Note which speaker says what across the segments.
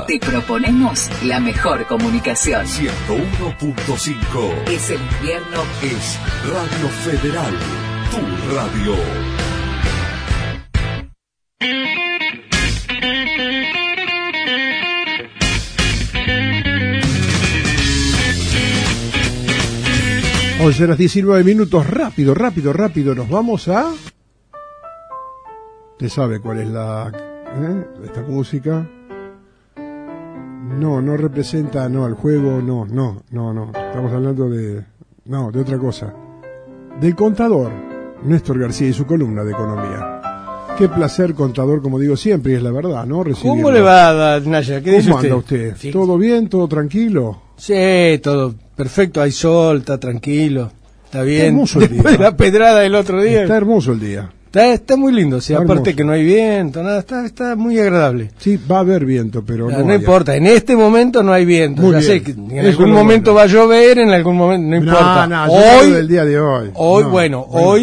Speaker 1: Te proponemos la mejor comunicación.
Speaker 2: 101.5.
Speaker 1: Es el invierno.
Speaker 2: Es Radio Federal, tu radio.
Speaker 3: Once horas 19 minutos, rápido, nos vamos a... ¿Usted sabe cuál es esta música? No representa, al juego, no, estamos hablando de otra cosa. Del contador, Néstor García y su columna de economía. Qué placer, contador, como digo siempre, y es la verdad, ¿no? Recibirlo.
Speaker 4: ¿Cómo le va, Naya? ¿Qué dice
Speaker 3: usted? ¿Cómo anda usted?
Speaker 4: Sí.
Speaker 3: ¿Todo bien? ¿Todo tranquilo?
Speaker 4: Sí, todo perfecto, hay sol, está tranquilo, está bien.
Speaker 3: Está hermoso el día.
Speaker 4: Después de la pedrada del otro día.
Speaker 3: Está hermoso el día.
Speaker 4: Está muy lindo, sí,
Speaker 3: Está
Speaker 4: aparte
Speaker 3: hermoso.
Speaker 4: que no hay viento, nada, está muy agradable.
Speaker 3: Sí, va a haber viento, pero
Speaker 4: No importa, en este momento no hay viento.
Speaker 3: Muy
Speaker 4: Ya
Speaker 3: bien.
Speaker 4: sé que en
Speaker 3: Eso
Speaker 4: algún
Speaker 3: es lo
Speaker 4: momento
Speaker 3: bueno.
Speaker 4: va a llover, en algún momento, no importa.
Speaker 3: Yo hablo
Speaker 4: Hoy,
Speaker 3: del día de hoy.
Speaker 4: bueno,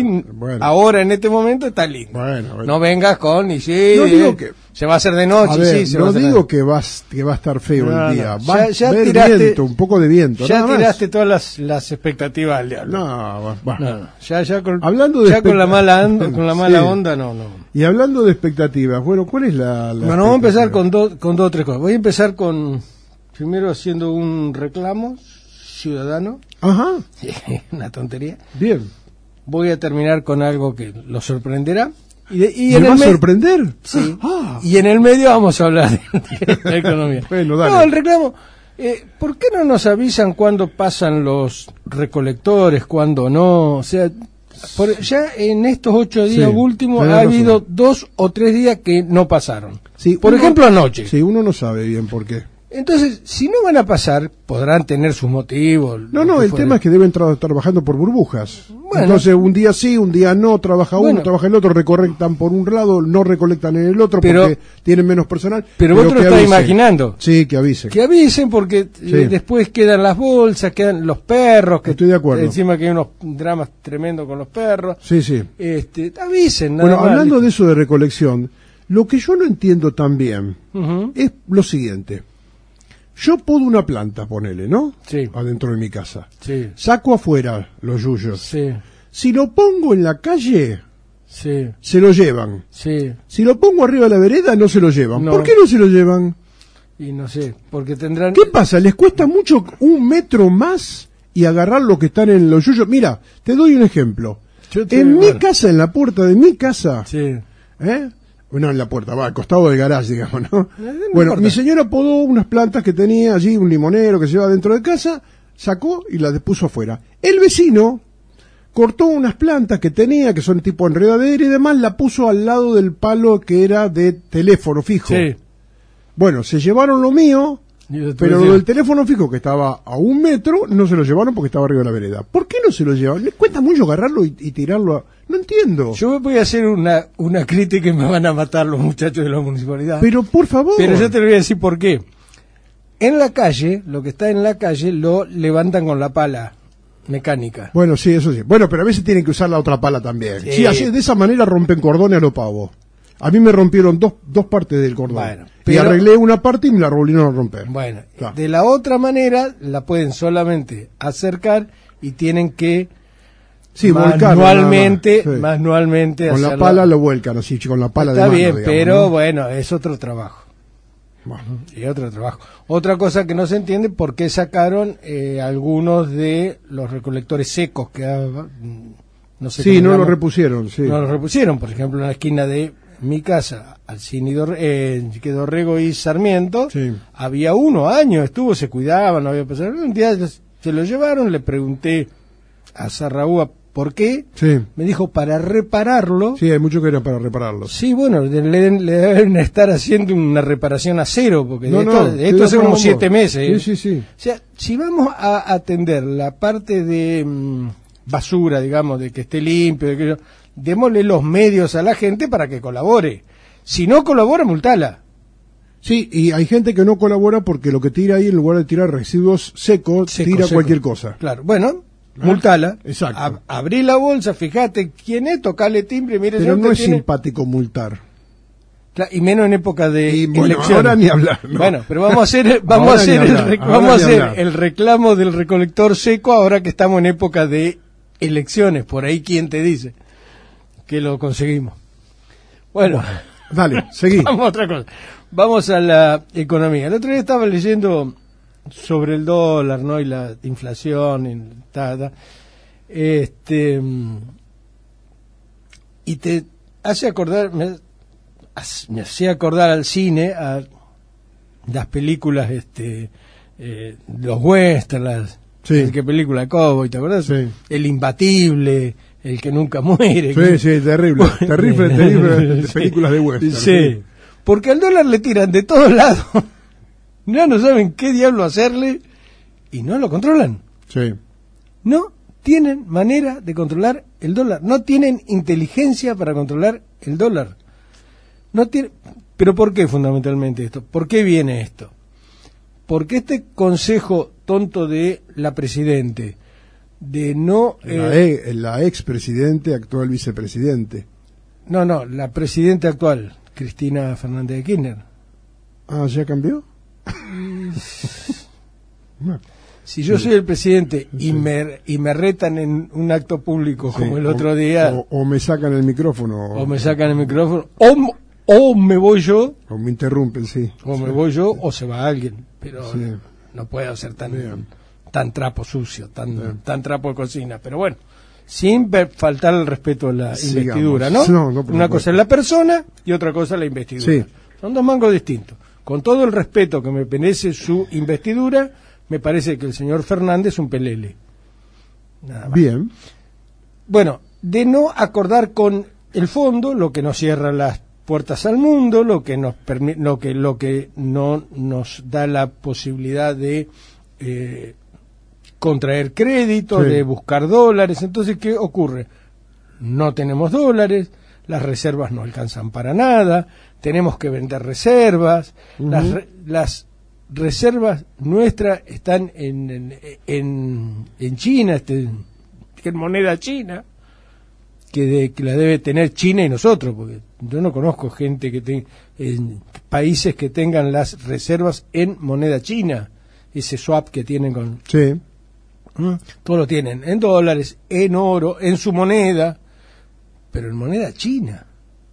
Speaker 4: ahora en este momento está lindo.
Speaker 3: Bueno.
Speaker 4: No vengas con y
Speaker 3: No digo que...
Speaker 4: se va a hacer de noche,
Speaker 3: A ver,
Speaker 4: sí, se va a
Speaker 3: no
Speaker 4: hacer de
Speaker 3: digo
Speaker 4: noche.
Speaker 3: que va a estar feo
Speaker 4: No,
Speaker 3: el día.
Speaker 4: no.
Speaker 3: Va a
Speaker 4: Ya
Speaker 3: haber
Speaker 4: tiraste-
Speaker 3: viento, un poco de viento.
Speaker 4: Ya
Speaker 3: nada más.
Speaker 4: tiraste todas las expectativas al diablo.
Speaker 3: No, bueno.
Speaker 4: No, ya con,
Speaker 3: Hablando de
Speaker 4: ya con la mala
Speaker 3: sí.
Speaker 4: onda, no.
Speaker 3: Y hablando de expectativas, bueno, ¿cuál es la
Speaker 4: Bueno, vamos a empezar
Speaker 3: expectativa?
Speaker 4: con dos o tres cosas. Voy a empezar primero haciendo un reclamo ciudadano,
Speaker 3: Ajá,
Speaker 4: una tontería.
Speaker 3: bien.
Speaker 4: Voy a terminar con algo que lo sorprenderá. Y
Speaker 3: ¿Me va a sorprender?
Speaker 4: Sí.
Speaker 3: Ah.
Speaker 4: Y en el medio vamos a hablar de la economía.
Speaker 3: Bueno, dale.
Speaker 4: No, el reclamo. ¿Por qué no nos avisan cuándo pasan los recolectores, cuándo no? O sea, ya en estos 8 días
Speaker 3: Sí,
Speaker 4: últimos
Speaker 3: tenés
Speaker 4: ha
Speaker 3: razón.
Speaker 4: habido 2 o 3 días que no pasaron.
Speaker 3: Sí,
Speaker 4: Por ejemplo, anoche.
Speaker 3: Sí, uno no sabe bien por qué.
Speaker 4: Entonces, si no van a pasar, podrán tener sus motivos.
Speaker 3: No, el tema es que deben estar trabajando por burbujas.
Speaker 4: Bueno.
Speaker 3: Entonces, un día sí, un día no, trabaja uno,
Speaker 4: Bueno.
Speaker 3: trabaja el otro, recolectan por un lado, no recolectan en el otro
Speaker 4: Pero-
Speaker 3: porque tienen menos personal.
Speaker 4: Pero vos te lo
Speaker 3: que
Speaker 4: estás
Speaker 3: avisen.
Speaker 4: imaginando.
Speaker 3: Sí, que avisen.
Speaker 4: Que avisen porque después quedan las bolsas, quedan los perros. Que
Speaker 3: Estoy de acuerdo.
Speaker 4: Encima que hay unos dramas tremendos con los perros.
Speaker 3: Sí.
Speaker 4: Avisen. Nada
Speaker 3: Bueno,
Speaker 4: más.
Speaker 3: hablando de eso de recolección, lo que yo no entiendo también
Speaker 4: Ujú.
Speaker 3: es lo siguiente. Yo podo una planta, ponele, ¿no?
Speaker 4: Sí.
Speaker 3: Adentro de mi casa.
Speaker 4: Sí,
Speaker 3: Saco afuera los yuyos.
Speaker 4: sí,
Speaker 3: Si lo pongo en la calle,
Speaker 4: sí,
Speaker 3: se lo llevan.
Speaker 4: sí.
Speaker 3: Si lo pongo arriba de la vereda, no se lo llevan.
Speaker 4: No.
Speaker 3: ¿Por qué no se lo llevan?
Speaker 4: Y no sé, porque tendrán...
Speaker 3: ¿Qué pasa? ¿Les cuesta mucho 1 metro más y agarrar lo que están en los yuyos? Mira, te doy un ejemplo.
Speaker 4: Yo te-
Speaker 3: En mi
Speaker 4: bueno.
Speaker 3: casa, en la puerta de mi casa,
Speaker 4: Sí.
Speaker 3: Bueno, en la puerta, al costado del garage, digamos, ¿no?
Speaker 4: No
Speaker 3: Bueno,
Speaker 4: importa.
Speaker 3: mi señora podó unas plantas que tenía allí, un limonero que se lleva dentro de casa, sacó y las puso afuera. El vecino cortó unas plantas que tenía, que son tipo enredadera y demás, la puso al lado del palo que era de teléfono fijo.
Speaker 4: Sí.
Speaker 3: Bueno, se llevaron lo mío,
Speaker 4: Y lo
Speaker 3: pero
Speaker 4: tuve-
Speaker 3: lo del teléfono fijo que estaba a 1 metro, no se lo llevaron porque estaba arriba de la vereda. ¿Por qué no se lo llevan? ¿Les cuesta mucho agarrarlo y tirarlo? No entiendo.
Speaker 4: Yo voy a hacer una crítica y me van a matar los muchachos de la municipalidad.
Speaker 3: Pero por favor.
Speaker 4: Pero yo te lo voy a decir por qué. En la calle, lo que está en la calle, lo levantan con la pala mecánica.
Speaker 3: Bueno, sí, eso sí. Bueno, pero a veces tienen que usar la otra pala también.
Speaker 4: Sí.
Speaker 3: Sí, así, de esa manera rompen cordones a lo pavo. A mí me rompieron dos partes del cordón.
Speaker 4: Bueno,
Speaker 3: y
Speaker 4: pero-
Speaker 3: arreglé una parte y me la volvieron a romper.
Speaker 4: Bueno,
Speaker 3: Claro.
Speaker 4: de la otra manera la pueden solamente acercar y tienen que
Speaker 3: Sí, volcarlo,
Speaker 4: manualmente,
Speaker 3: nada más. Sí.
Speaker 4: manualmente
Speaker 3: Con la
Speaker 4: hacerlo.
Speaker 3: pala lo vuelcan así, con la pala
Speaker 4: Está
Speaker 3: de mano,
Speaker 4: bien,
Speaker 3: digamos,
Speaker 4: pero
Speaker 3: ¿no?
Speaker 4: bueno, es otro trabajo.
Speaker 3: Bueno.
Speaker 4: Y otro trabajo. Otra cosa que no se entiende, ¿por qué sacaron algunos de los recolectores secos que no sé
Speaker 3: Sí,
Speaker 4: cómo
Speaker 3: no lo
Speaker 4: llaman?
Speaker 3: repusieron, sí.
Speaker 4: No los repusieron, por ejemplo, en la esquina de mi casa, Alcini que Dorrego y Sarmiento,
Speaker 3: Sí.
Speaker 4: había 1 año, se cuidaban, no había pasado. Un día se lo llevaron, le pregunté a Sarraúa por qué,
Speaker 3: Sí.
Speaker 4: me dijo para repararlo.
Speaker 3: Sí, hay mucho que era para repararlos.
Speaker 4: Sí, bueno, le deben estar haciendo una reparación a cero, porque
Speaker 3: No,
Speaker 4: de
Speaker 3: no,
Speaker 4: esto,
Speaker 3: estoy
Speaker 4: de esto
Speaker 3: de
Speaker 4: hace
Speaker 3: acuerdo
Speaker 4: como
Speaker 3: con
Speaker 4: 7
Speaker 3: vos.
Speaker 4: meses.
Speaker 3: Sí.
Speaker 4: O sea, si vamos a atender la parte de basura, digamos, de que esté limpio, de que démosle los medios a la gente para que colabore. Si no colabora, multala.
Speaker 3: Sí, y hay gente que no colabora porque lo que tira ahí, en lugar de tirar residuos secos, tira
Speaker 4: Seco.
Speaker 3: cualquier cosa.
Speaker 4: Claro, bueno, multala.
Speaker 3: Exacto.
Speaker 4: Abrí la bolsa, fíjate quién es, tocale timbre, mire,
Speaker 3: Pero
Speaker 4: señor,
Speaker 3: no
Speaker 4: que
Speaker 3: es
Speaker 4: tiene...
Speaker 3: simpático multar.
Speaker 4: Y menos en época de
Speaker 3: Y bueno,
Speaker 4: elecciones.
Speaker 3: ahora ni hablar, ¿no?
Speaker 4: Bueno, pero vamos a hacer, el reclamo del recolector seco ahora que estamos en época de elecciones. Por ahí, ¿quién te dice que lo conseguimos? Bueno,
Speaker 3: Dale, seguí.
Speaker 4: vamos a otra cosa. Vamos a la economía. El otro día estaba leyendo sobre el dólar, ¿no? Y la inflación, y te hace acordar, me hacía acordar al cine, a las películas, los westerns,
Speaker 3: Sí.
Speaker 4: ¿qué película de cowboy, te acuerdas?
Speaker 3: Sí.
Speaker 4: El imbatible, el que nunca muere.
Speaker 3: Sí, terrible. Terrible películas de western.
Speaker 4: Sí, porque al dólar le tiran de todos lados. Ya no saben qué diablo hacerle y no lo controlan.
Speaker 3: Sí.
Speaker 4: No tienen manera de controlar el dólar. No tienen inteligencia para controlar el dólar. No tiene. ¿Pero por qué fundamentalmente esto? ¿Por qué viene esto? Porque este consejo tonto de la Presidente de no...
Speaker 3: La expresidente, actual vicepresidente.
Speaker 4: No, la Presidenta actual, Cristina Fernández de Kirchner.
Speaker 3: Ah, ¿ya cambió? No.
Speaker 4: Si yo soy el presidente y me retan en un acto público como el otro día...
Speaker 3: O me sacan el micrófono.
Speaker 4: O me sacan el micrófono, o me voy yo...
Speaker 3: O me interrumpen, sí.
Speaker 4: O me voy yo, o se va alguien. Pero
Speaker 3: Sí.
Speaker 4: no puedo ser
Speaker 3: Bien.
Speaker 4: tan trapo sucio, tan trapo de cocina. Pero bueno, sin faltar el respeto a la
Speaker 3: Sigamos.
Speaker 4: investidura, ¿no?
Speaker 3: No, por
Speaker 4: Una
Speaker 3: supuesto.
Speaker 4: cosa es la persona y otra cosa es la investidura.
Speaker 3: Sí.
Speaker 4: Son dos mangos distintos. Con todo el respeto que me merece su investidura, me parece que el señor Fernández es un pelele. Nada más.
Speaker 3: Bien.
Speaker 4: Bueno, de no acordar con el fondo, lo que nos cierra las puertas al mundo, lo que nos lo que no nos da la posibilidad de contraer crédito,
Speaker 3: Sí.
Speaker 4: de buscar dólares. Entonces, ¿qué ocurre? No tenemos dólares, las reservas no alcanzan para nada, tenemos que vender reservas, las reservas nuestras están en China, en moneda china, que la debe tener China y nosotros, porque yo no conozco gente en países que tengan las reservas en moneda china, ese swap que tienen con...
Speaker 3: Sí.
Speaker 4: Todo lo tienen en dólares, en oro, en su moneda, pero en moneda china.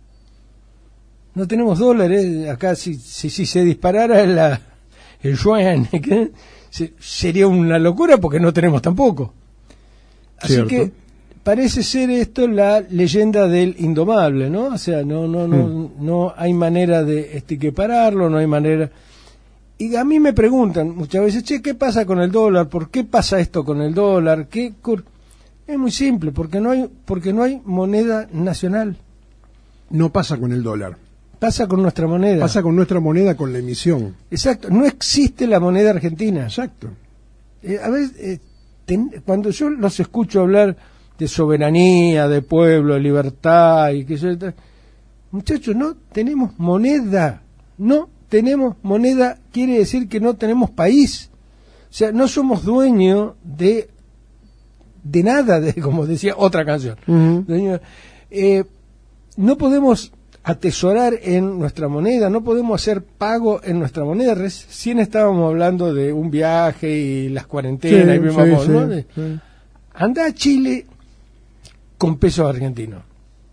Speaker 4: No tenemos dólares, acá si se disparara el yuan, sería una locura porque no tenemos tampoco. Así
Speaker 3: Cierto.
Speaker 4: que parece ser esto la leyenda del indomable, ¿no? O sea, no hay manera de equipararlo, no hay manera. Y a mí me preguntan muchas veces, che, ¿qué pasa con el dólar? ¿Por qué pasa esto con el dólar? Es muy simple, porque no hay moneda nacional.
Speaker 3: No pasa con el dólar.
Speaker 4: Pasa con nuestra moneda.
Speaker 3: Pasa con nuestra moneda, con la emisión.
Speaker 4: Exacto, no existe la moneda argentina.
Speaker 3: Exacto.
Speaker 4: A veces, cuando yo los escucho hablar de soberanía, de pueblo, de libertad, y que muchachos, no tenemos moneda. No tenemos moneda, quiere decir que no tenemos país. O sea, no somos dueños de nada, como decía otra canción. No podemos atesorar en nuestra moneda, no podemos hacer pago en nuestra moneda. Recién estábamos hablando de un viaje y las cuarentenas, ¿no?
Speaker 3: Sí.
Speaker 4: Anda a Chile con pesos argentinos.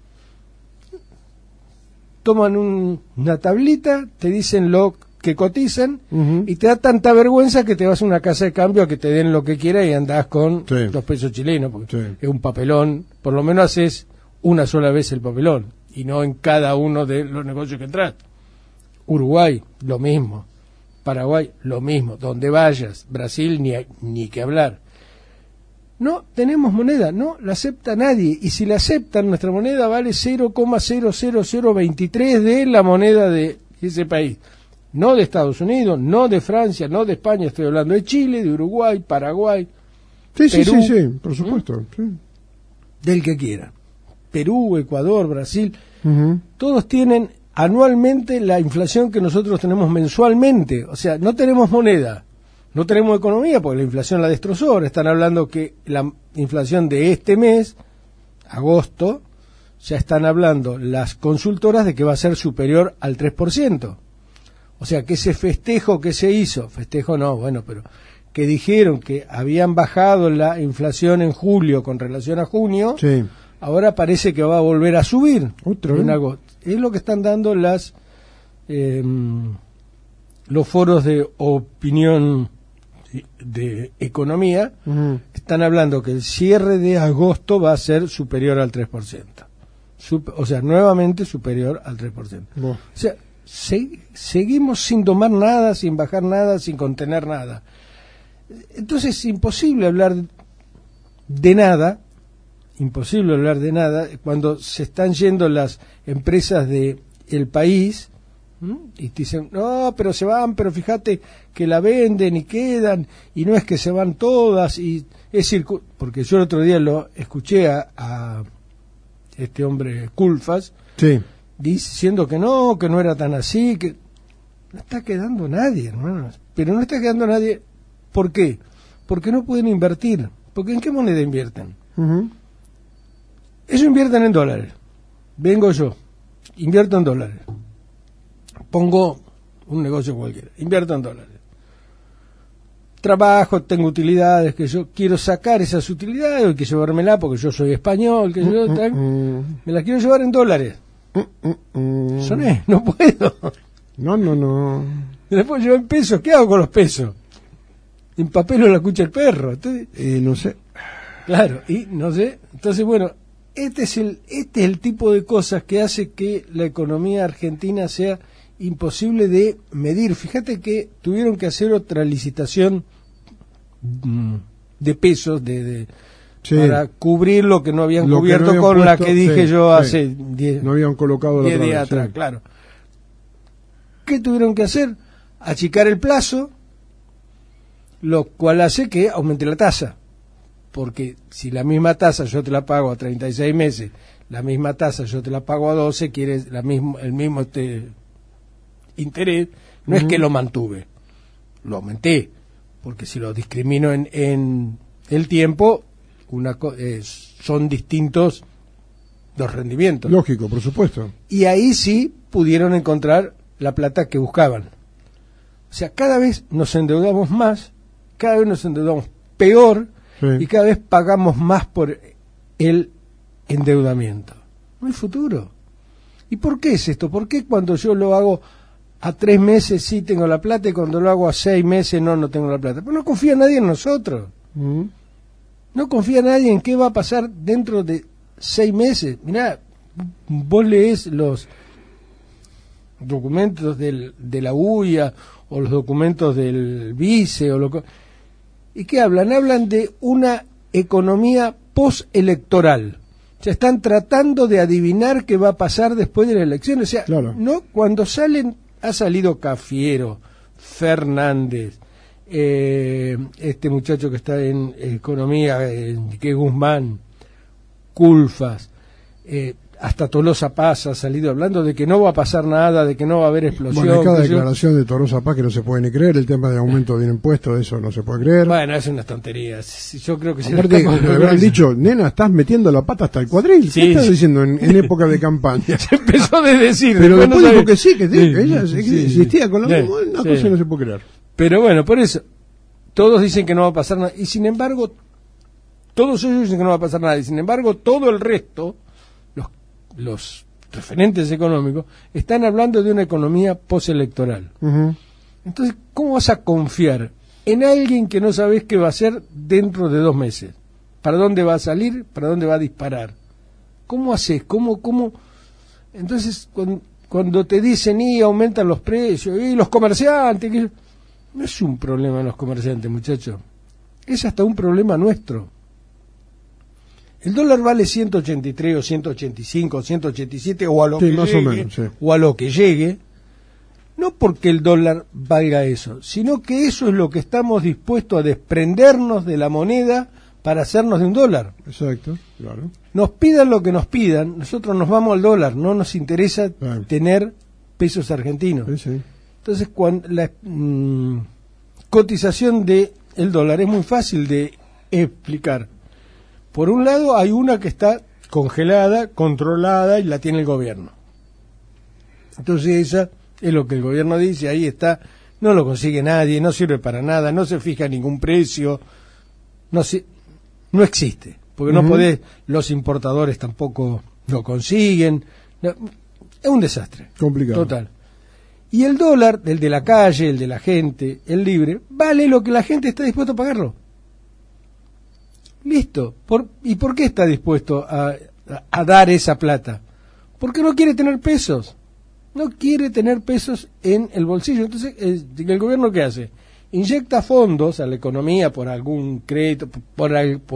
Speaker 4: Toman una tablita, te dicen lo que cotizan y te da tanta vergüenza que te vas a una casa de cambio a que te den lo que quieras y andás con los pesos chilenos, porque es un papelón. Por lo menos haces una sola vez el papelón y no en cada uno de los negocios que entras. Uruguay, lo mismo. Paraguay, lo mismo. Donde vayas. Brasil, ni que hablar. No tenemos moneda, no la acepta nadie. Y si la aceptan, nuestra moneda vale 0,00023 de la moneda de ese país. No de Estados Unidos, no de Francia, no de España. Estoy hablando de Chile, de Uruguay, Paraguay, Perú,
Speaker 3: sí, por supuesto. Sí.
Speaker 4: del que quiera. Perú, Ecuador, Brasil, todos tienen anualmente la inflación que nosotros tenemos mensualmente. O sea, no tenemos moneda. No tenemos economía porque la inflación la destrozó. Ahora están hablando que la inflación de este mes, agosto, ya están hablando las consultoras de que va a ser superior al 3%. O sea, que ese festejo que se hizo, festejo no, bueno, pero que dijeron que habían bajado la inflación en julio con relación a junio,
Speaker 3: Sí.
Speaker 4: ahora parece que va a volver a subir.
Speaker 3: ¿Otra vez?
Speaker 4: En agosto. Es lo que están dando los foros de opinión de economía.
Speaker 3: Ujú.
Speaker 4: Están hablando que el cierre de agosto va a ser superior al 3%. O sea, nuevamente superior al 3%.
Speaker 3: Buah.
Speaker 4: O sea, seguimos sin tomar nada, sin bajar nada, sin contener nada. Entonces es imposible hablar de nada, cuando se están yendo las empresas del país. Y te dicen, no, pero se van, pero fíjate que la venden y quedan, y no es que se van todas, y es porque yo el otro día lo escuché a este hombre Culfas,
Speaker 3: Sí.
Speaker 4: diciendo que no era tan así, que no está quedando nadie, hermanos, pero no está quedando nadie. ¿Por qué? Porque no pueden invertir. Porque ¿en qué moneda invierten?
Speaker 3: Ujú.
Speaker 4: Ellos invierten en dólares. Vengo yo, invierto en dólares. Pongo un negocio cualquiera, invierto en dólares. Trabajo, tengo utilidades, que yo quiero sacar esas utilidades, hay que llevármela porque yo soy español, que yo me las quiero llevar en dólares. Soné, no puedo.
Speaker 3: No.
Speaker 4: Me las puedo llevar en pesos, ¿qué hago con los pesos? En papel o la cucha el perro. Entonces,
Speaker 3: No sé.
Speaker 4: claro, y no sé. Entonces, bueno, este es el tipo de cosas que hace que la economía argentina sea imposible de medir. Fíjate que tuvieron que hacer otra licitación de pesos
Speaker 3: Sí.
Speaker 4: para cubrir lo que no habían
Speaker 3: Lo que
Speaker 4: cubierto
Speaker 3: no habían
Speaker 4: con la
Speaker 3: puesto,
Speaker 4: que dije
Speaker 3: sí,
Speaker 4: yo
Speaker 3: sí.
Speaker 4: hace 10
Speaker 3: No habían colocado la otra
Speaker 4: días
Speaker 3: vez,
Speaker 4: atrás,
Speaker 3: sí.
Speaker 4: claro. ¿Qué tuvieron que hacer? Achicar el plazo, lo cual hace que aumente la tasa. Porque si la misma tasa yo te la pago a 36 meses, la misma tasa yo te la pago a 12, quieres el mismo interés, no es que lo mantuve, lo aumenté, porque si lo discrimino en el tiempo, son distintos los rendimientos.
Speaker 3: Lógico, por supuesto.
Speaker 4: Y ahí sí pudieron encontrar la plata que buscaban. O sea, cada vez nos endeudamos más, cada vez nos endeudamos peor,
Speaker 3: Sí.
Speaker 4: y cada vez pagamos más por el endeudamiento. No hay futuro. ¿Y por qué es esto? ¿Por qué cuando yo lo hago a 3 meses sí tengo la plata y cuando lo hago a 6 meses no tengo la plata? Pues no confía nadie en nosotros. No confía nadie en qué va a pasar dentro de 6 meses. Mirá, vos lees los documentos de la UIA o los documentos del vice ¿y qué hablan? Hablan de una economía postelectoral. O sea, están tratando de adivinar qué va a pasar después de la elección. O sea,
Speaker 3: Claro.
Speaker 4: no, cuando ha salido Cafiero, Fernández, este muchacho que está en economía, que es Guzmán, Culfas, hasta Tolosa Paz ha salido hablando de que no va a pasar nada, de que no va a haber explosión.
Speaker 3: Bueno, hay cada
Speaker 4: que yo-
Speaker 3: declaración de Tolosa Paz que no se puede ni creer, el tema de aumento de impuestos, eso no se puede creer.
Speaker 4: Bueno, es unas tonterías. Yo creo que se
Speaker 3: Aparte,
Speaker 4: le está-
Speaker 3: le habrán dicho, nena, estás metiendo la pata hasta el cuadril.
Speaker 4: Sí,
Speaker 3: ¿Qué estás
Speaker 4: sí.
Speaker 3: diciendo en época de campaña?
Speaker 4: empezó a decir.
Speaker 3: Pero
Speaker 4: no
Speaker 3: después dijo
Speaker 4: sabía.
Speaker 3: que sí, que ella
Speaker 4: sí,
Speaker 3: existía con la
Speaker 4: sí,
Speaker 3: misma, una
Speaker 4: sí.
Speaker 3: cosa que no se puede creer.
Speaker 4: Pero bueno, por eso, todos dicen que no va a pasar nada. Y sin embargo, todos ellos dicen que no va a pasar nada. Y sin embargo, todo el resto, los referentes económicos, están hablando de una economía postelectoral.
Speaker 3: Ujú.
Speaker 4: Entonces, ¿cómo vas a confiar en alguien que no sabes qué va a hacer dentro de 2 meses? ¿Para dónde va a salir? ¿Para dónde va a disparar? ¿Cómo haces? ¿Cómo? Entonces, cuando te dicen, y aumentan los precios, y los comerciantes, no es un problema de los comerciantes, muchachos. Es hasta un problema nuestro. El dólar vale 183 o 185 o 187 o a lo
Speaker 3: Sí,
Speaker 4: que
Speaker 3: más o
Speaker 4: llegue,
Speaker 3: menos, sí.
Speaker 4: o a lo que llegue, no porque el dólar valga eso, sino que eso es lo que estamos dispuestos a desprendernos de la moneda para hacernos de un dólar.
Speaker 3: Exacto, claro.
Speaker 4: Nos pidan lo que nos pidan, nosotros nos vamos al dólar, no nos interesa
Speaker 3: Claro.
Speaker 4: tener pesos argentinos.
Speaker 3: Sí, sí.
Speaker 4: Entonces, cuando la cotización del dólar es muy fácil de explicar. Por un lado, hay una que está congelada, controlada y la tiene el gobierno. Entonces esa es lo que el gobierno dice, ahí está, no lo consigue nadie, no sirve para nada, no se fija ningún precio, no existe, porque no podés, los importadores tampoco lo consiguen, no, es un desastre.
Speaker 3: Complicado.
Speaker 4: Total. Y el dólar, el de la calle, el de la gente, el libre, vale lo que la gente está dispuesto a pagarlo. Listo. ¿Y por qué está dispuesto a dar esa plata? Porque no quiere tener pesos. No quiere tener pesos en el bolsillo. Entonces, ¿el gobierno qué hace? Inyecta fondos a la economía por algún crédito, por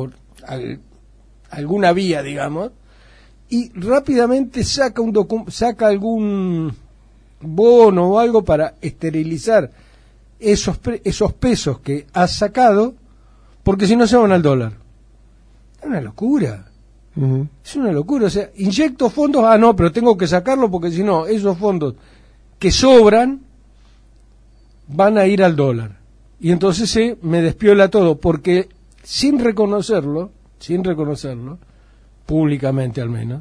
Speaker 4: alguna vía, digamos, y rápidamente saca algún bono o algo para esterilizar esos pesos que has sacado, porque si no se van al dólar. Es una locura. Es una locura. O sea, inyecto fondos, no, pero tengo que sacarlo porque si no, esos fondos que sobran van a ir al dólar. Y entonces me despiola todo, porque sin reconocerlo, públicamente al menos,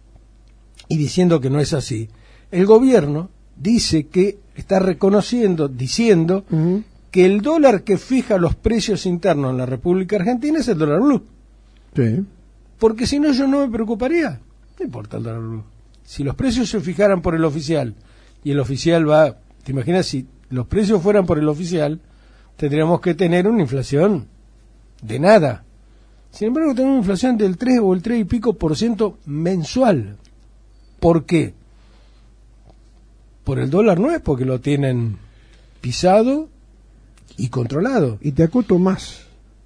Speaker 4: y diciendo que no es así, el gobierno dice que está diciendo que el dólar que fija los precios internos en la República Argentina es el dólar blue.
Speaker 3: Sí.
Speaker 4: Porque si no, yo no me preocuparía. No importa el dólar blue. Si los precios se fijaran por el oficial, y el oficial va... ¿Te imaginas si los precios fueran por el oficial? Tendríamos que tener una inflación de nada. Sin embargo, tenemos una inflación del 3 o el 3 y pico % mensual. ¿Por qué? Por el dólar no es porque lo tienen pisado y controlado.
Speaker 3: Y te acoto más.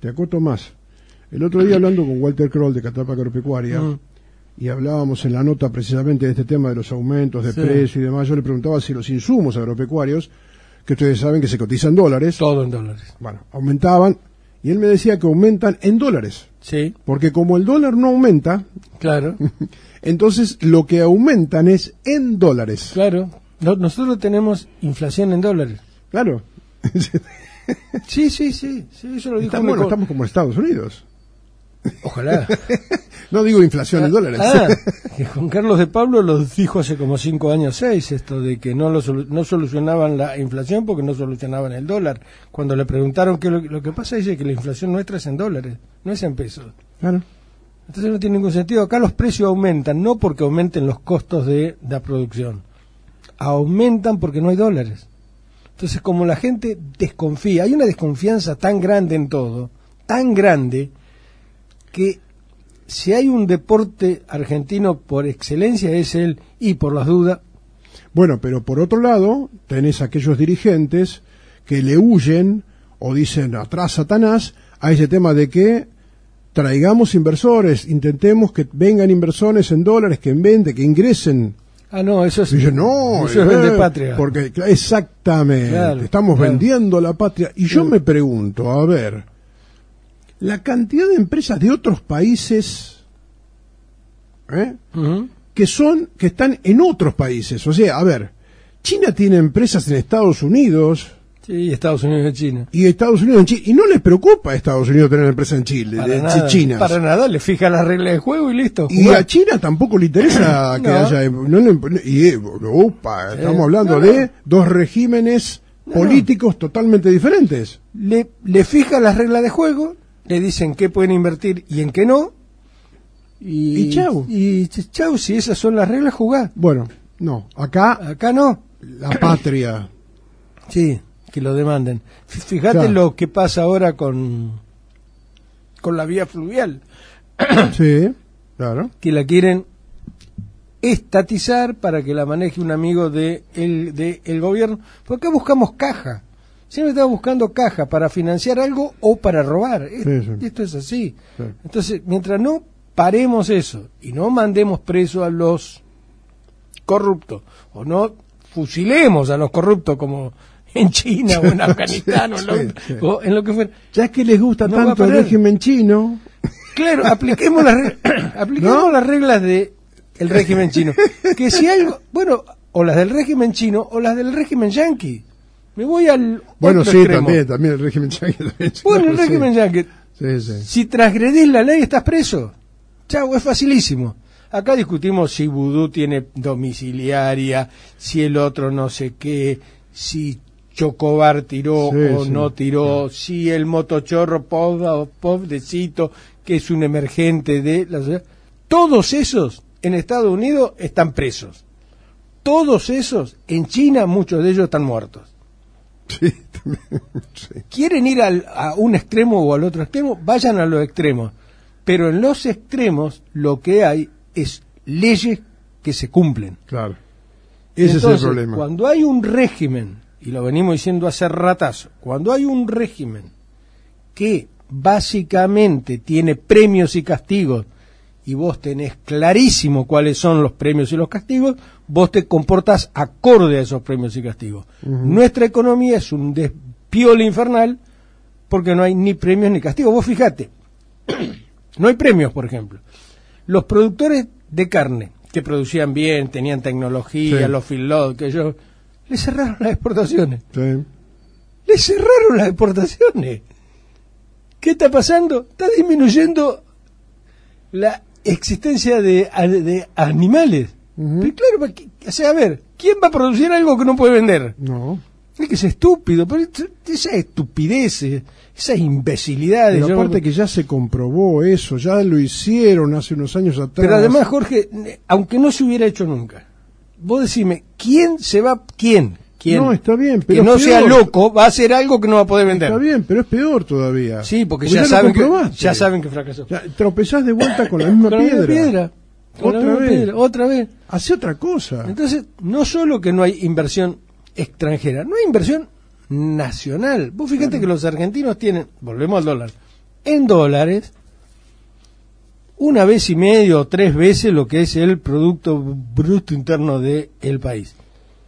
Speaker 3: El otro día hablando con Walter Kroll de Catarapa Agropecuaria, y hablábamos en la nota precisamente de este tema de los aumentos de precio y demás, yo le preguntaba si los insumos agropecuarios, que ustedes saben que se cotizan dólares.
Speaker 4: Todo en dólares.
Speaker 3: Bueno, aumentaban, y él me decía que aumentan en dólares.
Speaker 4: Sí.
Speaker 3: Porque como el dólar no aumenta,
Speaker 4: claro,
Speaker 3: entonces lo que aumentan es en dólares.
Speaker 4: Claro. Nosotros tenemos inflación en dólares.
Speaker 3: Claro.
Speaker 4: Sí, eso lo dijo.
Speaker 3: Estamos como Estados Unidos.
Speaker 4: Ojalá.
Speaker 3: No digo inflación en dólares.
Speaker 4: Que Juan Carlos de Pablo lo dijo hace como 5 años, 6, esto de que no solucionaban la inflación porque no solucionaban el dólar. Cuando le preguntaron que lo que pasa es que la inflación nuestra es en dólares, no es en pesos.
Speaker 3: Claro.
Speaker 4: Entonces no tiene ningún sentido. Acá los precios aumentan, no porque aumenten los costos de la producción. Aumentan porque no hay dólares. Entonces, como la gente desconfía, hay una desconfianza tan grande en todo, tan grande, que si hay un deporte argentino por excelencia es el y por las dudas.
Speaker 3: Bueno, pero por otro lado, tenés aquellos dirigentes que le huyen o dicen atrás Satanás a ese tema de que traigamos inversores, intentemos que vengan inversores en dólares, que ingresen.
Speaker 4: No, eso es...
Speaker 3: Y yo, no,
Speaker 4: eso es vender patria.
Speaker 3: Porque, exactamente, claro, estamos vendiendo la patria. Y yo me pregunto, a ver, la cantidad de empresas de otros países que están en otros países. O sea, a ver, China tiene empresas en Estados Unidos.
Speaker 4: Sí, Estados Unidos en China.
Speaker 3: Y Estados Unidos en China. Y no les preocupa a Estados Unidos tener empresas en Chile, chinas.
Speaker 4: Para nada, le fija las reglas de juego y listo.
Speaker 3: Y a China tampoco le interesa que haya... estamos hablando de dos regímenes políticos totalmente diferentes.
Speaker 4: Le fija las reglas de juego, le dicen qué pueden invertir y en qué no. Y chau. Y chau, si esas son las reglas, jugá.
Speaker 3: Bueno, no. Acá
Speaker 4: no.
Speaker 3: La patria.
Speaker 4: Sí, que lo demanden. Fíjate lo que pasa ahora con la vía fluvial.
Speaker 3: Sí, claro.
Speaker 4: Que la quieren estatizar para que la maneje un amigo de el gobierno. Porque acá buscamos caja. Siempre estamos buscando caja para financiar algo o para robar. Esto es así. Sí. Entonces, mientras no paremos eso y no mandemos preso a los corruptos o no fusilemos a los corruptos como en China o en Afganistán o en lo que fuera.
Speaker 3: Ya que les gusta tanto el régimen chino.
Speaker 4: Claro, apliquemos las reglas de el régimen chino. Que si algo, o las del régimen chino o las del régimen yanqui. Me voy al
Speaker 3: otro
Speaker 4: extremo.
Speaker 3: También el régimen yanqui.
Speaker 4: El régimen yanqui.
Speaker 3: Sí.
Speaker 4: Si transgredís la ley estás preso. Chau, es facilísimo. Acá discutimos si Vudú tiene domiciliaria, si el otro no sé qué, si Chocobar tiró o no tiró, si el motochorro pobrecito, que es un emergente de la sociedad. Todos esos en Estados Unidos están presos. Todos esos en China, muchos de ellos están muertos.
Speaker 3: Sí, también, sí.
Speaker 4: ¿Quieren ir a un extremo o al otro extremo? Vayan a los extremos. Pero en los extremos lo que hay es leyes que se cumplen.
Speaker 3: Claro. Ese
Speaker 4: Entonces,
Speaker 3: es el problema.
Speaker 4: cuando hay un régimen, y lo venimos diciendo hace ratazo, cuando hay un régimen que básicamente tiene premios y castigos, y vos tenés clarísimo cuáles son los premios y los castigos, vos te comportás acorde a esos premios y castigos. Nuestra economía es un despiole infernal porque no hay ni premios ni castigos. Vos fijate, no hay premios, por ejemplo. Los productores de carne, que producían bien, tenían tecnología,
Speaker 3: Sí.
Speaker 4: los feedlots, que ellos, les cerraron las exportaciones.
Speaker 3: Sí.
Speaker 4: Les cerraron las exportaciones. ¿Qué está pasando? Está disminuyendo la existencia de animales. Pero claro, o sea, a ver, ¿quién va a producir algo que no puede vender?
Speaker 3: No.
Speaker 4: Es que es estúpido, pero esa estupidez, esas imbecilidades.
Speaker 3: Pero aparte que ya se comprobó eso, ya lo hicieron hace unos años atrás.
Speaker 4: Pero además, Jorge, aunque no se hubiera hecho nunca, vos decime, ¿quién se va? ¿Quién?
Speaker 3: No, está bien, pero
Speaker 4: que no
Speaker 3: es
Speaker 4: sea
Speaker 3: peor.
Speaker 4: loco, va a hacer algo que no va a poder vender.
Speaker 3: Está bien, pero es peor todavía.
Speaker 4: Sí, porque
Speaker 3: ya
Speaker 4: ya
Speaker 3: lo
Speaker 4: saben
Speaker 3: comprobaste.
Speaker 4: que fracasó.
Speaker 3: Ya tropezás de vuelta con la misma
Speaker 4: Con la misma
Speaker 3: piedra.
Speaker 4: piedra. Con la
Speaker 3: Otra
Speaker 4: misma
Speaker 3: vez.
Speaker 4: piedra, otra vez.
Speaker 3: Hace otra cosa.
Speaker 4: Entonces, no solo que no hay inversión extranjera, no hay inversión nacional. Vos fíjate que los argentinos tienen, volvemos al dólar, en dólares, 1,5 o 3 veces lo que es el Producto Bruto Interno del país.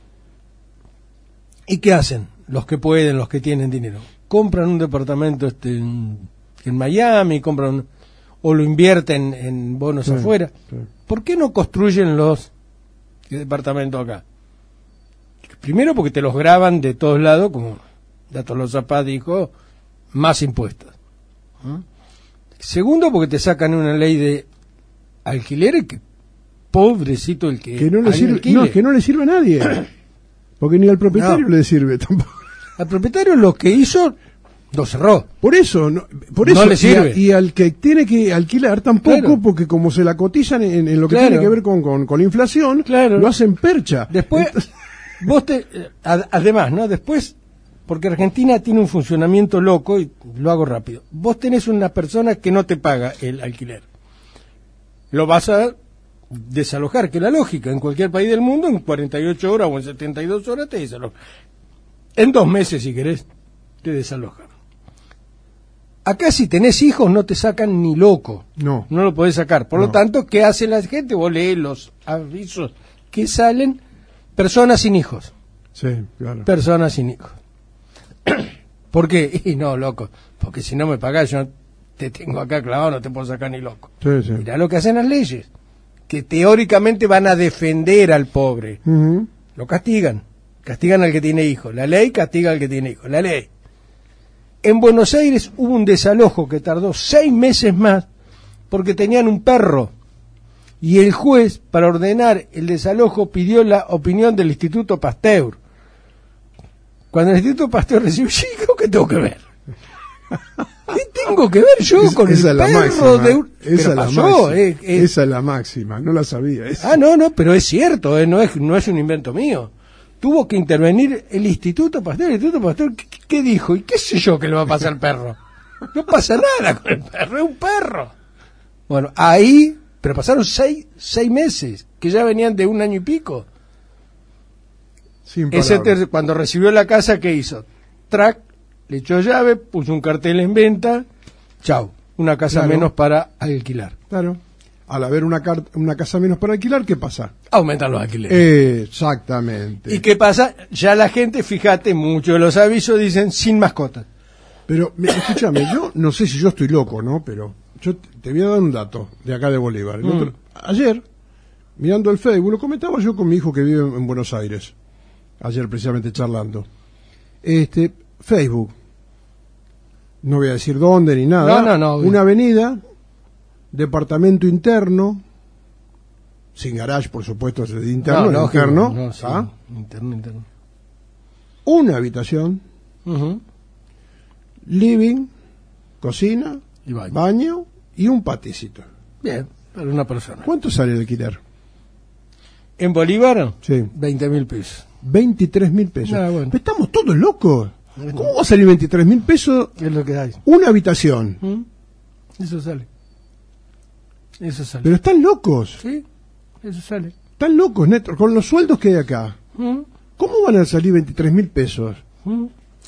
Speaker 4: ¿Y qué hacen? Los que pueden, los que tienen dinero. Compran un departamento en Miami, o lo invierten en bonos
Speaker 3: Sí,
Speaker 4: afuera.
Speaker 3: sí.
Speaker 4: ¿Por qué no construyen los departamentos acá? Primero porque te los graban de todos lados, como Tolosa Paz dijo, más impuestos. Segundo porque te sacan una ley de alquileres que pobrecito el que
Speaker 3: Que no le
Speaker 4: ahí
Speaker 3: sirve,
Speaker 4: alquile.
Speaker 3: no, es que no le sirve a nadie. Porque ni al propietario
Speaker 4: No.
Speaker 3: le sirve tampoco.
Speaker 4: Al propietario lo que hizo lo cerró.
Speaker 3: Por eso, no
Speaker 4: le sirve.
Speaker 3: Y al que tiene que alquilar tampoco,
Speaker 4: Claro.
Speaker 3: porque como se la cotizan en lo que
Speaker 4: Claro.
Speaker 3: tiene que ver con inflación,
Speaker 4: Claro.
Speaker 3: lo hacen percha.
Speaker 4: Después, además, ¿no? Después, porque Argentina tiene un funcionamiento loco, y lo hago rápido. Vos tenés una persona que no te paga el alquiler. Lo vas a desalojar, que es la lógica. En cualquier país del mundo, en 48 horas o en 72 horas te desalojan. En 2 meses, si querés, te desalojan. Acá si tenés hijos no te sacan ni loco.
Speaker 3: No.
Speaker 4: No lo podés sacar. Por lo
Speaker 3: No.
Speaker 4: tanto, ¿qué hace la gente? Vos leés los avisos que salen. Personas sin hijos.
Speaker 3: Sí, claro.
Speaker 4: Personas sin hijos. ¿Por qué? Y no, loco. Porque si no me pagás, yo te tengo acá clavado, no te puedo sacar ni loco.
Speaker 3: Sí, sí.
Speaker 4: Mirá lo que hacen las leyes. Que teóricamente van a defender al pobre.
Speaker 3: Ujú.
Speaker 4: Lo castigan. Castigan al que tiene hijos. La ley castiga al que tiene hijos. La ley. En Buenos Aires hubo un desalojo que tardó 6 meses más porque tenían un perro. Y el juez, para ordenar el desalojo, pidió la opinión del Instituto Pasteur. Cuando el Instituto Pasteur recibió, chico, ¿qué tengo que ver? ¿Qué tengo que ver yo con
Speaker 3: Esa
Speaker 4: el
Speaker 3: es la
Speaker 4: perro
Speaker 3: máxima.
Speaker 4: de un...
Speaker 3: Esa
Speaker 4: Pero
Speaker 3: es la
Speaker 4: pasó,
Speaker 3: máxima.
Speaker 4: es-
Speaker 3: Esa es la máxima. No la sabía. Esa.
Speaker 4: Ah, no, pero es cierto, no es un invento mío. Tuvo que intervenir el Instituto Pasteur. El Instituto Pasteur, ¿qué dijo? ¿Y qué sé yo que le va a pasar al perro? No pasa nada con el perro, es un perro. Bueno, ahí, pero pasaron 6 meses, que ya venían de 1 año y pico.
Speaker 3: Sin
Speaker 4: Ese
Speaker 3: palabras.
Speaker 4: cuando recibió la casa, ¿qué hizo? Track, le echó llave, puso un cartel en venta, chau, una casa
Speaker 3: Claro.
Speaker 4: menos para alquilar.
Speaker 3: Claro. Al haber una casa menos para alquilar, ¿qué pasa?
Speaker 4: Aumentan los alquileres.
Speaker 3: Exactamente.
Speaker 4: ¿Y qué pasa? Ya la gente, fíjate, muchos de los avisos dicen sin mascotas.
Speaker 3: Pero, escúchame, yo no sé si yo estoy loco, ¿no? Pero yo te voy a dar un dato de acá de Bolívar. Ayer, mirando el Facebook, lo comentaba yo con mi hijo que vive en Buenos Aires. Ayer precisamente charlando. Facebook. No voy a decir dónde ni nada.
Speaker 4: No.
Speaker 3: Una avenida departamento interno, sin garage, por supuesto, es de interno,
Speaker 4: No,
Speaker 3: interno,
Speaker 4: no, sí,
Speaker 3: ¿ah?
Speaker 4: interno.
Speaker 3: Una habitación,
Speaker 4: Ujú.
Speaker 3: living, cocina,
Speaker 4: Y baño.
Speaker 3: baño y un paticito.
Speaker 4: Bien, para una persona.
Speaker 3: ¿Cuánto sale el alquiler?
Speaker 4: En Bolívar,
Speaker 3: Sí.
Speaker 4: 20.000 pesos.
Speaker 3: 23.000 pesos.
Speaker 4: Ah, bueno.
Speaker 3: Pero estamos todos locos. ¿Cómo va a salir 23.000 pesos
Speaker 4: Es lo que hay.
Speaker 3: una habitación?
Speaker 4: ¿Mm? Eso sale. Eso sale.
Speaker 3: Pero están locos.
Speaker 4: Sí, eso sale.
Speaker 3: Están locos, Neto. Con los sueldos que hay acá.
Speaker 4: ¿Mm?
Speaker 3: ¿Cómo van a salir 23.000 pesos?
Speaker 4: ¿Mm?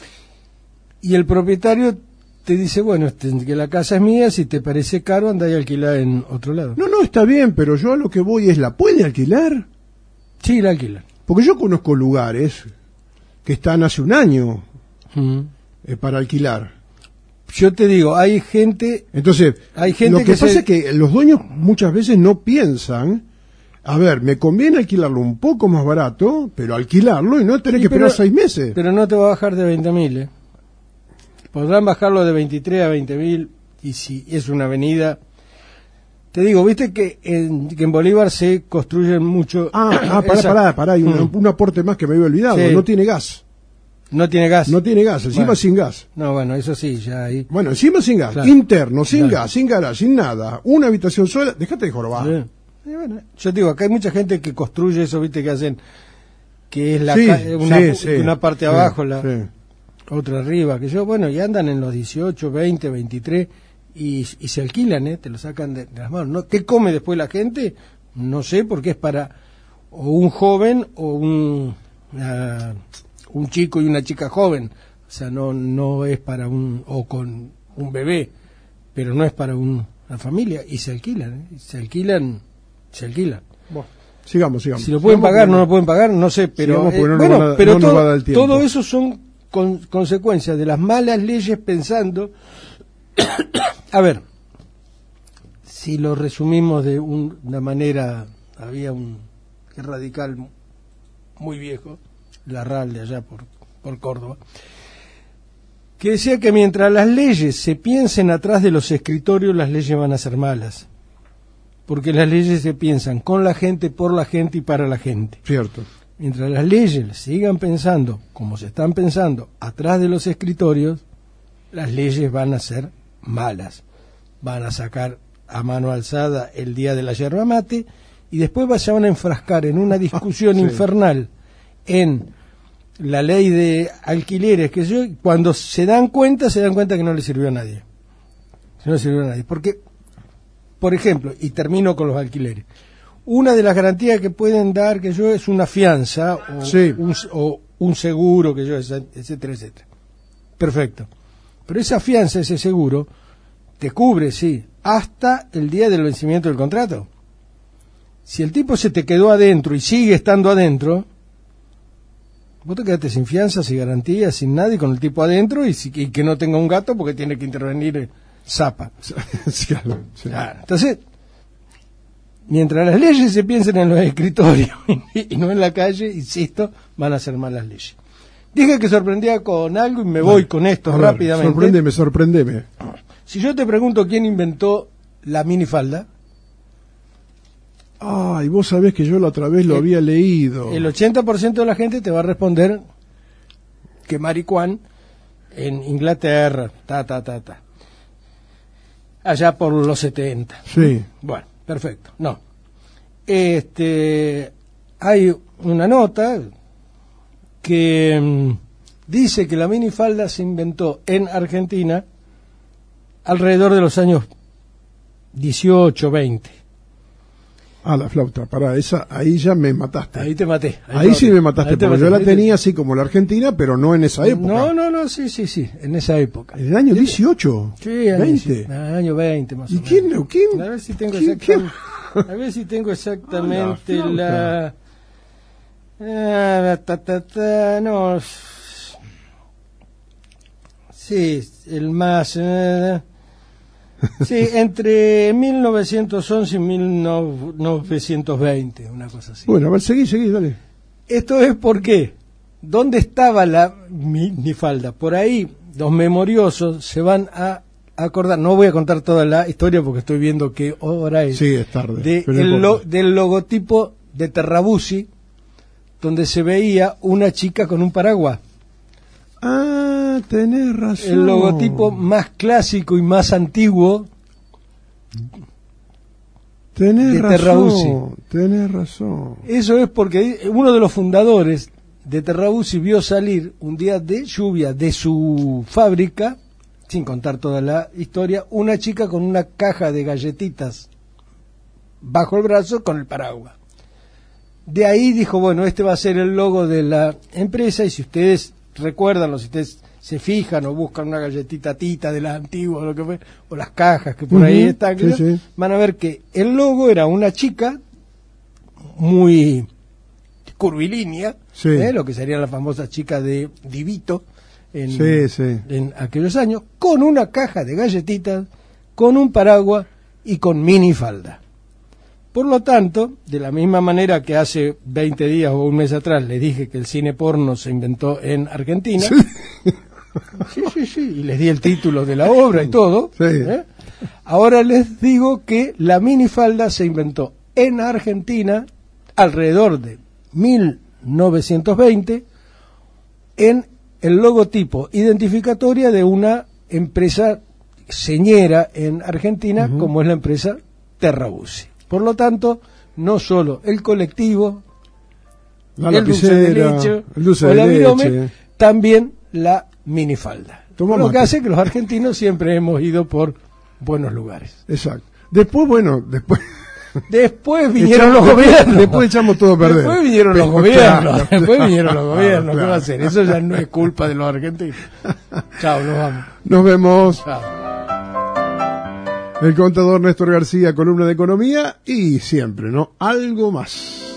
Speaker 4: Y el propietario te dice, bueno, que la casa es mía, si te parece caro, anda y alquila en otro lado.
Speaker 3: No, no, está bien, pero yo a lo que voy es, ¿la puede alquilar?
Speaker 4: Sí, la alquilan.
Speaker 3: Porque yo conozco lugares que están hace un año
Speaker 4: ¿Mm?
Speaker 3: para alquilar.
Speaker 4: Yo te digo, hay gente...
Speaker 3: Entonces,
Speaker 4: Hay gente
Speaker 3: lo que
Speaker 4: que
Speaker 3: pasa
Speaker 4: se-
Speaker 3: es que los dueños muchas veces no piensan, a ver, me conviene alquilarlo un poco más barato, pero alquilarlo y no tener
Speaker 4: Sí,
Speaker 3: que esperar
Speaker 4: pero-
Speaker 3: 6 meses.
Speaker 4: Pero no te va a bajar de 20.000, ¿eh? Podrán bajarlo de 23 a 20.000 y si es una avenida... Te digo, viste que en Bolívar se construyen mucho...
Speaker 3: Pará, hay un aporte más que me había olvidado,
Speaker 4: Sí.
Speaker 3: no tiene gas.
Speaker 4: No tiene gas.
Speaker 3: No tiene gas, encima
Speaker 4: Bueno.
Speaker 3: sin gas.
Speaker 4: No, bueno, eso sí, ya ahí...
Speaker 3: Bueno, encima sin gas,
Speaker 4: Claro.
Speaker 3: interno, sin
Speaker 4: Claro.
Speaker 3: gas, sin garage, sin nada, una habitación sola, déjate de jorobar.
Speaker 4: Sí. Y bueno, yo te digo, acá hay mucha gente que construye eso, viste, que hacen... Que es la
Speaker 3: Sí,
Speaker 4: una parte
Speaker 3: sí,
Speaker 4: abajo,
Speaker 3: sí.
Speaker 4: otra arriba, que yo, bueno, y andan en los 18, 20, 23 y se alquilan, te lo sacan de las manos. ¿No? ¿Qué come después la gente? No sé, porque es para o un joven o un chico y una chica joven. O sea, no es para o con un bebé, pero no es para una familia. Y se alquilan, se alquilan.
Speaker 3: Bueno, sigamos.
Speaker 4: Si lo pueden
Speaker 3: Sigamos
Speaker 4: pagar,
Speaker 3: porque
Speaker 4: no lo pueden pagar, no sé, pero
Speaker 3: sigamos porque no nos
Speaker 4: bueno,
Speaker 3: van a-
Speaker 4: pero
Speaker 3: no nos va a dar el tiempo.
Speaker 4: todo eso son consecuencias de las malas leyes pensando. A ver, si lo resumimos de una manera, había un radical muy viejo, Larral de allá por Córdoba, que decía que mientras las leyes se piensen atrás de los escritorios, las leyes van a ser malas. Porque las leyes se piensan con la gente, por la gente y para la gente.
Speaker 3: Cierto.
Speaker 4: Mientras las leyes sigan pensando como se están pensando atrás de los escritorios, las leyes van a ser malas. Van a sacar a mano alzada el día de la yerba mate y después se van a enfrascar en una discusión
Speaker 3: Sí.
Speaker 4: infernal en la ley de alquileres, que yo, cuando se dan cuenta que no le sirvió a nadie. No le sirvió a nadie. Porque, por ejemplo, y termino con los alquileres, una de las garantías que pueden dar que yo es una fianza o,
Speaker 3: Sí.
Speaker 4: un seguro que yo, etcétera, etcétera. Perfecto. Pero esa fianza, ese seguro, te cubre, sí, hasta el día del vencimiento del contrato. Si el tipo se te quedó adentro y sigue estando adentro, vos te quedaste sin fianza, sin garantía, sin nadie, con el tipo adentro y que no tenga un gato porque tiene que intervenir Zapa.
Speaker 3: Claro, sí.
Speaker 4: Entonces, mientras las leyes se piensen en los escritorios y no en la calle, insisto, van a ser malas leyes. Dije que sorprendía con algo y me voy con esto
Speaker 3: A ver,
Speaker 4: rápidamente.
Speaker 3: Sorprendeme.
Speaker 4: Si yo te pregunto quién inventó la minifalda,
Speaker 3: Ay, vos sabés que yo la otra vez lo había leído.
Speaker 4: el 80% de la gente te va a responder que Maricuán en Inglaterra, allá por los 70.
Speaker 3: Sí.
Speaker 4: Bueno, perfecto. No. Hay una nota que dice que la minifalda se inventó en Argentina alrededor de los años 18, 20.
Speaker 3: Ah, la flauta, pará, esa, ahí ya me mataste.
Speaker 4: Ahí te maté.
Speaker 3: Ahí sí me mataste,
Speaker 4: Ahí te
Speaker 3: porque
Speaker 4: maté.
Speaker 3: yo la
Speaker 4: Ahí te-
Speaker 3: tenía así como la Argentina, pero no en esa época.
Speaker 4: No, sí, en esa época.
Speaker 3: En el año 18.
Speaker 4: Sí,
Speaker 3: 20.
Speaker 4: año 20 más o
Speaker 3: ¿Y
Speaker 4: menos.
Speaker 3: quién?
Speaker 4: A ver si tengo
Speaker 3: ¿Quién-
Speaker 4: exactamente, a ver si tengo exactamente
Speaker 3: Ah, la
Speaker 4: no. Sí, el más sí, entre 1911 y 1920, una cosa así.
Speaker 3: Bueno, a ver, seguí, dale.
Speaker 4: Esto es porque, ¿dónde estaba la minifalda? Por ahí, los memoriosos se van a acordar, no voy a contar toda la historia porque estoy viendo qué hora es.
Speaker 3: Sí, es tarde.
Speaker 4: Del logotipo de Terrabuzzi, donde se veía una chica con un paraguas.
Speaker 3: Ah, tenés razón.
Speaker 4: El logotipo más clásico y más antiguo
Speaker 3: tenés
Speaker 4: de Terrabuzzi.
Speaker 3: Tenés razón.
Speaker 4: Eso es porque uno de los fundadores de Terrabuzzi vio salir un día de lluvia de su fábrica, sin contar toda la historia, una chica con una caja de galletitas bajo el brazo con el paraguas. De ahí dijo, bueno, este va a ser el logo de la empresa, y si ustedes recuerdan, o si ustedes se fijan o buscan una galletita Tita de las antiguas, lo que fue, o las cajas que por ahí están,
Speaker 3: sí.
Speaker 4: van a ver que el logo era una chica muy curvilínea,
Speaker 3: sí.
Speaker 4: Lo que sería la famosa chica de Divito
Speaker 3: sí.
Speaker 4: en aquellos años, con una caja de galletitas, con un paraguas y con minifalda. Por lo tanto, de la misma manera que hace 20 días o un mes atrás les dije que el cine porno se inventó en Argentina, sí, y les di el título de la obra y todo,
Speaker 3: sí.
Speaker 4: Ahora les digo que la minifalda se inventó en Argentina alrededor de 1920 en el logotipo identificatoria de una empresa señera en Argentina, como es la empresa Terrabuzzi. Por lo tanto, no solo el colectivo, el dulce de leche o la virome, también la minifalda. Lo que hace que los argentinos siempre hemos ido por buenos lugares.
Speaker 3: Exacto. Después
Speaker 4: vinieron los gobiernos.
Speaker 3: Después echamos todo a perder.
Speaker 4: Después vinieron los gobiernos. Claro. ¿Qué va a hacer? Eso ya no es culpa de los argentinos. Chao, nos vamos.
Speaker 3: Nos vemos.
Speaker 4: Chao.
Speaker 3: El contador Néstor García, columna de economía y siempre, ¿no? Algo más.